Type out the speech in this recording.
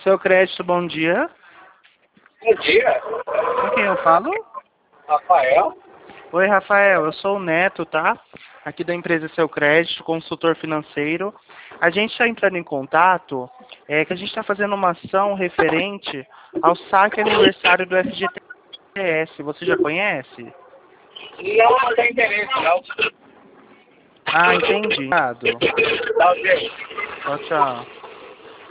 Seu crédito, bom dia. Bom dia, Com quem eu falo? Rafael. Oi, Rafael, eu sou o Neto, tá? Aqui da empresa Seu Crédito, consultor financeiro. A gente está entrando em contato, que a gente está fazendo uma ação referente ao saque aniversário do FGTS. Você já conhece? Não tem interesse, não. Ah, entendi. Obrigado. Tá, ok. Tchau, tchau.